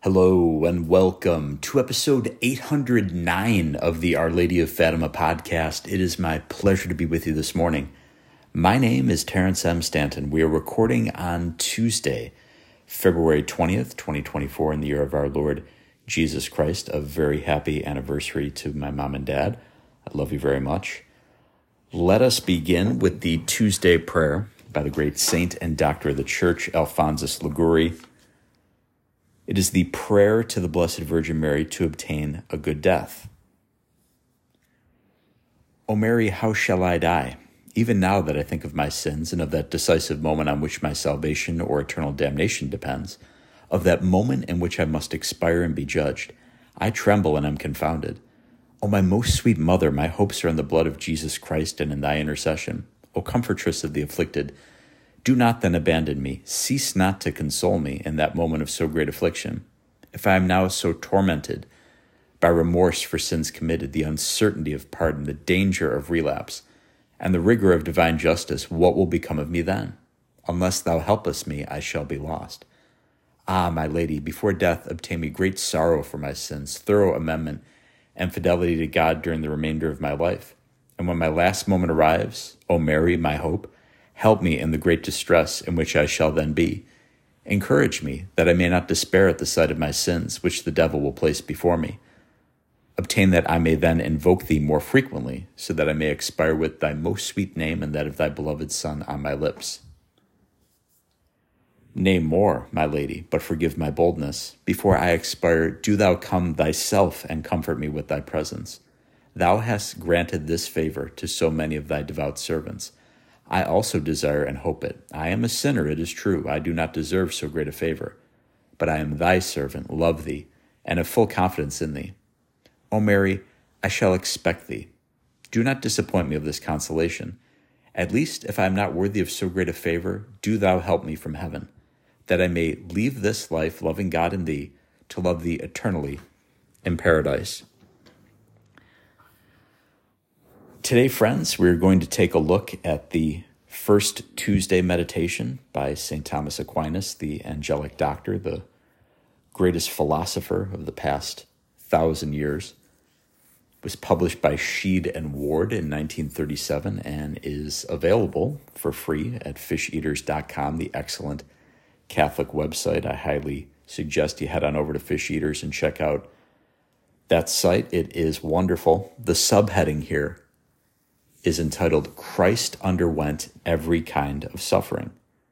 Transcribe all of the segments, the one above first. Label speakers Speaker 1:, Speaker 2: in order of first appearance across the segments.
Speaker 1: Hello and welcome to episode 809 of the Our Lady of Fatima podcast. It is my pleasure to be with you this morning. My name is Terrence M. Stanton. We are recording on Tuesday, February 20th, 2024, in the year of our Lord Jesus Christ. A very happy anniversary to my mom and dad. I love you very much. Let us begin with the Tuesday prayer by the great saint and doctor of the Church, Alphonsus Liguori. It is the prayer to the Blessed Virgin Mary to obtain a good death. O Mary, how shall I die? Even now that I think of my sins and of that decisive moment on which my salvation or eternal damnation depends, of that moment in which I must expire and be judged, I tremble and am confounded. O my most sweet Mother, my hopes are in the blood of Jesus Christ and in thy intercession. O comfortress of the afflicted, do not then abandon me. Cease not to console me in that moment of so great affliction. If I am now so tormented by remorse for sins committed, the uncertainty of pardon, the danger of relapse, and the rigor of divine justice, what will become of me then? Unless thou helpest me, I shall be lost. Ah, my Lady, before death obtain me great sorrow for my sins, thorough amendment, and fidelity to God during the remainder of my life. And when my last moment arrives, O Mary, my hope, help me in the great distress in which I shall then be. Encourage me, that I may not despair at the sight of my sins, which the devil will place before me. Obtain that I may then invoke thee more frequently, so that I may expire with thy most sweet name and that of thy beloved Son on my lips. Nay more, my Lady, but forgive my boldness. Before I expire, do thou come thyself and comfort me with thy presence. Thou hast granted this favor to so many of thy devout servants. I also desire and hope it. I am a sinner, it is true. I do not deserve so great a favor. But I am thy servant, love thee, and have full confidence in thee. O Mary, I shall expect thee. Do not disappoint me of this consolation. At least, if I am not worthy of so great a favor, do thou help me from heaven, that I may leave this life loving God and thee, to love thee eternally in paradise. Today, friends, we're going to take a look at the First Tuesday meditation by St. Thomas Aquinas, the angelic doctor, the greatest philosopher of the past 1,000 years. It was published by Sheed and Ward in 1937 and is available for free at fisheaters.com, the excellent Catholic website. I highly suggest you head on over to Fish Eaters and check out that site. It is wonderful. The subheading here is entitled, Christ Underwent Every Kind of Suffering.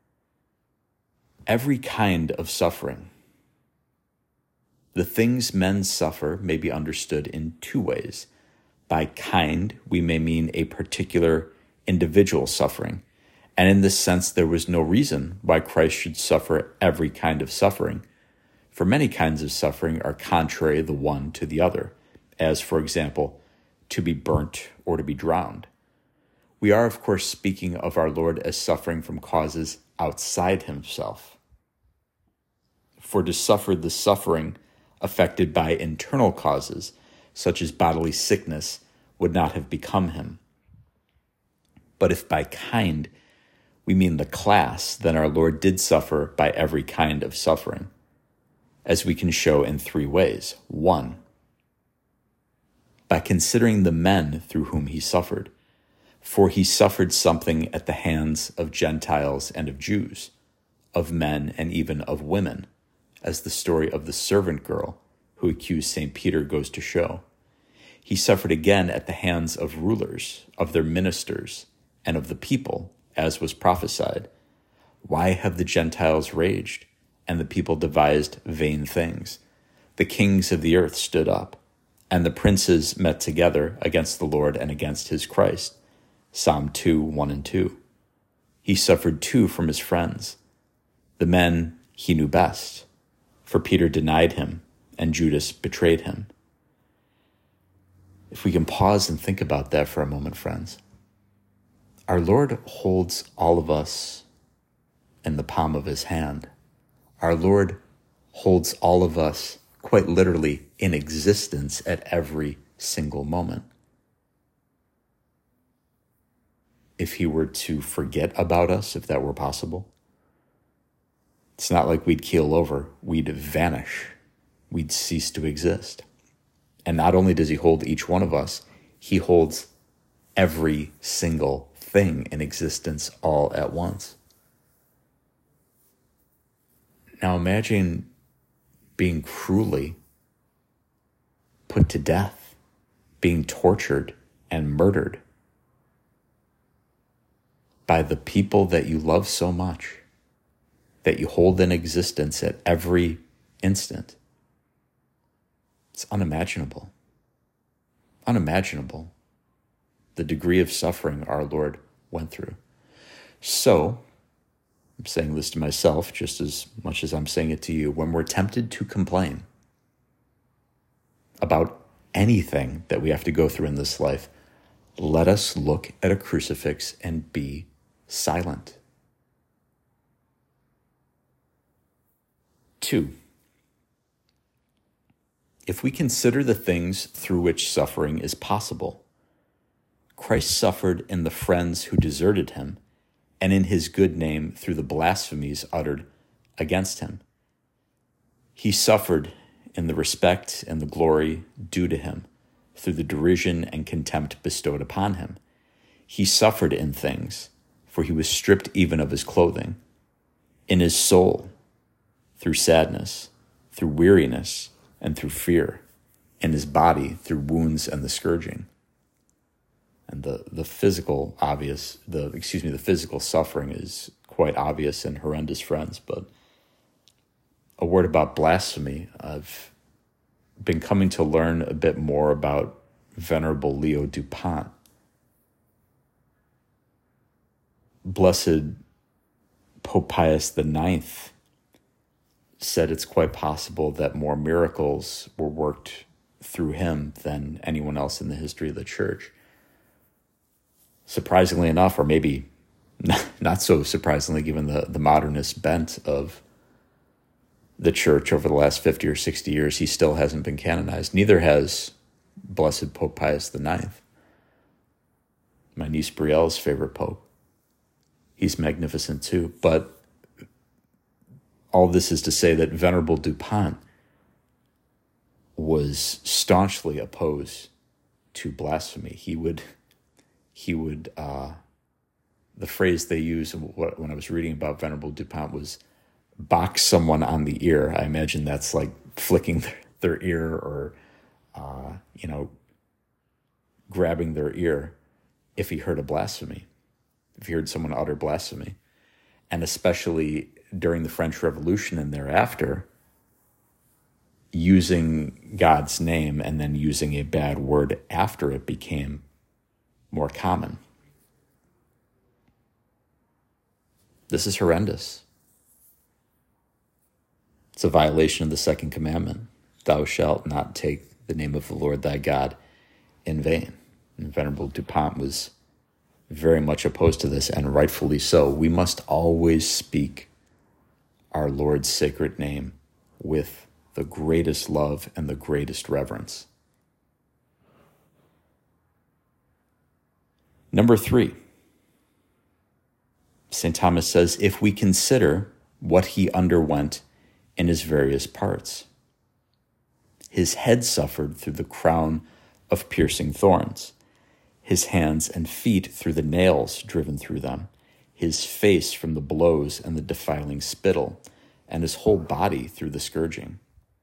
Speaker 1: Every kind of suffering. The things men suffer may be understood in two ways. By kind, we may mean a particular individual suffering, and in this sense there was no reason why Christ should suffer every kind of suffering, for many kinds of suffering are contrary the one to the other, as, for example, to be burnt or to be drowned. We are, of course, speaking of our Lord as suffering from causes outside himself. For to suffer the suffering affected by internal causes, such as bodily sickness, would not have become him. But if by kind we mean the class, then our Lord did suffer by every kind of suffering, as we can show in three ways. 1, by considering the men through whom he suffered. For he suffered something at the hands of Gentiles and of Jews, of men and even of women, as the story of the servant girl who accused St. Peter goes to show. He suffered again at the hands of rulers, of their ministers, and of the people, as was prophesied. Why have the Gentiles raged, and the people devised vain things? The kings of the earth stood up, and the princes met together against the Lord and against his Christ. Psalm 2, 1 and 2. He suffered too from his friends. The men he knew best, for Peter denied him and Judas betrayed him. If we can pause and think about that for a moment, friends. Our Lord holds all of us in the palm of his hand. Our Lord holds all of us quite literally in existence at every single moment. If he were to forget about us, if that were possible, it's not like we'd keel over, we'd vanish. we'd cease to exist. And not only does he hold each one of us, he holds every single thing in existence all at once. Now imagine being cruelly put to death, being tortured and murdered by the people that you love so much, that you hold in existence at every instant. It's unimaginable. Unimaginable. The degree of suffering our Lord went through. So, I'm saying this to myself just as much as I'm saying it to you. When we're tempted to complain about anything that we have to go through in this life, let us look at a crucifix and be silent. 2, if we consider the things through which suffering is possible, Christ suffered in the friends who deserted him, and in his good name through the blasphemies uttered against him. He suffered in the respect and the glory due to him, through the derision and contempt bestowed upon him. He suffered in things, for he was stripped even of his clothing. In his soul, through sadness, through weariness, and through fear. In his body, through wounds and the scourging. And the physical suffering is quite obvious in horrendous friends, but a word about blasphemy. I've been coming to learn a bit more about Venerable Leo Dupont. Blessed Pope Pius IX said it's quite possible that more miracles were worked through him than anyone else in the history of the church. Surprisingly enough, or maybe not so surprisingly, given the modernist bent of the church over the last 50 or 60 years, he still hasn't been canonized. Neither has Blessed Pope Pius IX, my niece Brielle's favorite pope. He's magnificent too. But all this is to say that Venerable Dupont was staunchly opposed to blasphemy. He would the phrase they used when I was reading about Venerable Dupont was box someone on the ear. I imagine that's like flicking their ear or, grabbing their ear if he heard a blasphemy, if he heard someone utter blasphemy. And especially during the French Revolution and thereafter, using God's name and then using a bad word after it became more common. This is horrendous. It's a violation of the second commandment. Thou shalt not take the name of the Lord thy God in vain. And Venerable Dupont was very much opposed to this, and rightfully so. We must always speak our Lord's sacred name with the greatest love and the greatest reverence. Number 3, St. Thomas says, if we consider what he underwent in his various parts. His head suffered through the crown of piercing thorns, his hands and feet through the nails driven through them, his face from the blows and the defiling spittle, and his whole body through the scourging.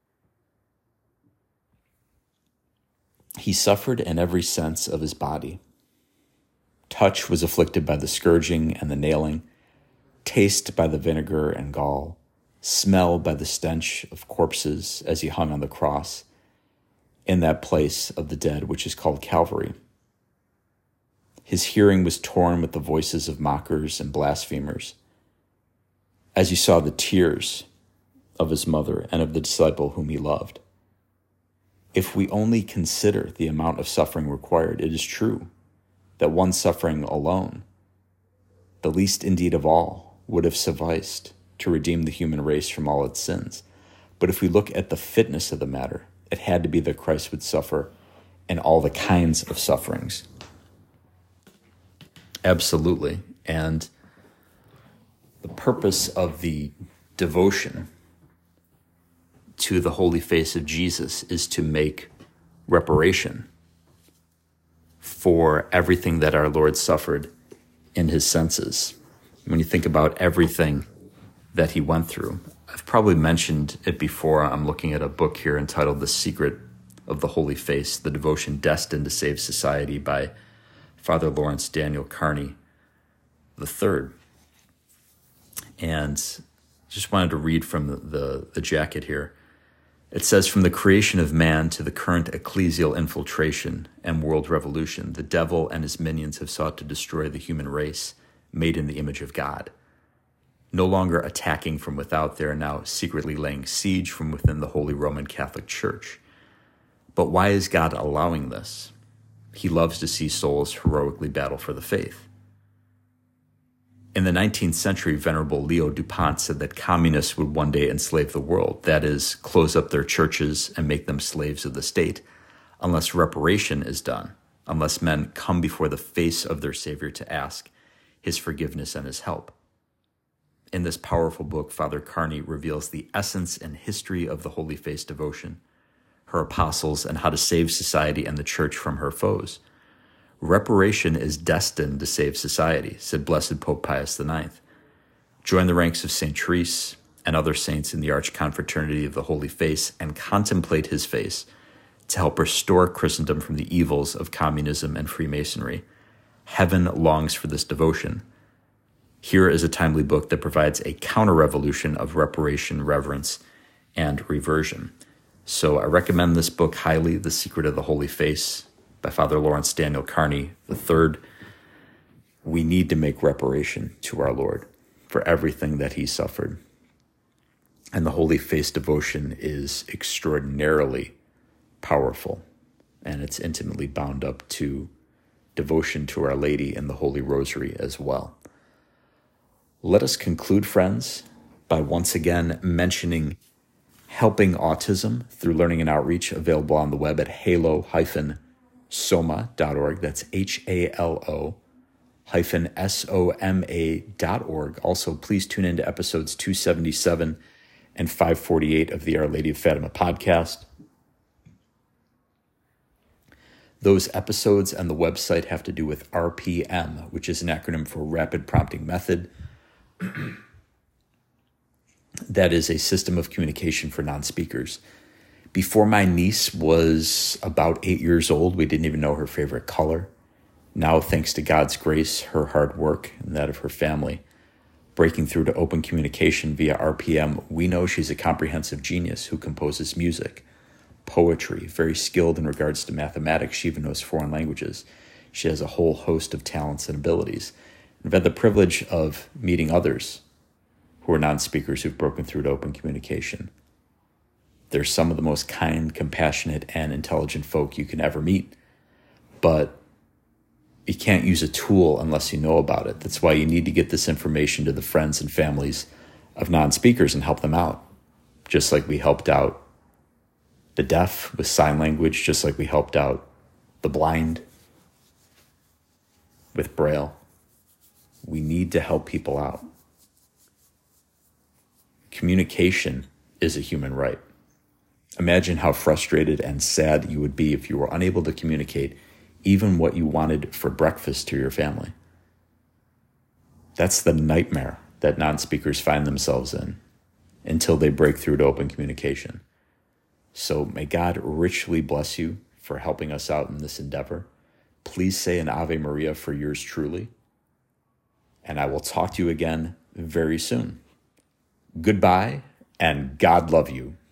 Speaker 1: He suffered in every sense of his body. Touch was afflicted by the scourging and the nailing, taste by the vinegar and gall, smell by the stench of corpses as he hung on the cross in that place of the dead which is called Calvary. His hearing was torn with the voices of mockers and blasphemers, as he saw the tears of his mother and of the disciple whom he loved. If we only consider the amount of suffering required, it is true that one suffering alone, the least indeed of all, would have sufficed to redeem the human race from all its sins. But if we look at the fitness of the matter, it had to be that Christ would suffer in all the kinds of sufferings. Absolutely. And the purpose of the devotion to the holy face of Jesus is to make reparation for everything that our Lord suffered in his senses. When you think about everything that he went through, I've probably mentioned it before. I'm looking at a book here entitled The Secret of the Holy Face, The Devotion Destined to Save Society by Father Lawrence Daniel Carney III. And just wanted to read from the jacket here. It says, from the creation of man to the current ecclesial infiltration and world revolution, the devil and his minions have sought to destroy the human race made in the image of God. No longer attacking from without, they are now secretly laying siege from within the Holy Roman Catholic Church. But why is God allowing this? He loves to see souls heroically battle for the faith. In the 19th century, Venerable Leo Dupont said that communists would one day enslave the world, that is, close up their churches and make them slaves of the state, unless reparation is done, unless men come before the face of their Savior to ask his forgiveness and his help. In this powerful book, Father Carney reveals the essence and history of the Holy Face devotion, her apostles, and how to save society and the church from her foes. Reparation is destined to save society, said Blessed Pope Pius IX. Join the ranks of St. Therese and other saints in the arch-confraternity of the Holy Face and contemplate his face to help restore Christendom from the evils of communism and Freemasonry. Heaven longs for this devotion. Here is a timely book that provides a counter-revolution of reparation, reverence, and reversion. So I recommend this book highly, The Secret of the Holy Face, by Father Lawrence Daniel Carney III. We need to make reparation to our Lord for everything that he suffered. And the Holy Face devotion is extraordinarily powerful, and it's intimately bound up to devotion to Our Lady and the Holy Rosary as well. Let us conclude, friends, by once again mentioning Helping Autism through Learning and Outreach, available on the web at halo-soma.org. That's halo-soma.org. Also, please tune in to episodes 277 and 548 of the Our Lady of Fatima podcast. Those episodes and the website have to do with RPM, which is an acronym for Rapid Prompting Method. That is a system of communication for non-speakers. Before my niece was about 8 years old, we didn't even know her favorite color. Now, thanks to God's grace, her hard work, and that of her family, breaking through to open communication via RPM, we know she's a comprehensive genius who composes music, poetry, very skilled in regards to mathematics. She even knows foreign languages. She has a whole host of talents and abilities. I've had the privilege of meeting others who are non-speakers who've broken through to open communication. They're some of the most kind, compassionate, and intelligent folk you can ever meet. But you can't use a tool unless you know about it. That's why you need to get this information to the friends and families of non-speakers and help them out. Just like we helped out the deaf with sign language, just like we helped out the blind with Braille. We need to help people out. Communication is a human right. Imagine how frustrated and sad you would be if you were unable to communicate even what you wanted for breakfast to your family. That's the nightmare that non-speakers find themselves in until they break through to open communication. So may God richly bless you for helping us out in this endeavor. Please say an Ave Maria for yours truly. And I will talk to you again very soon. Goodbye, and God love you.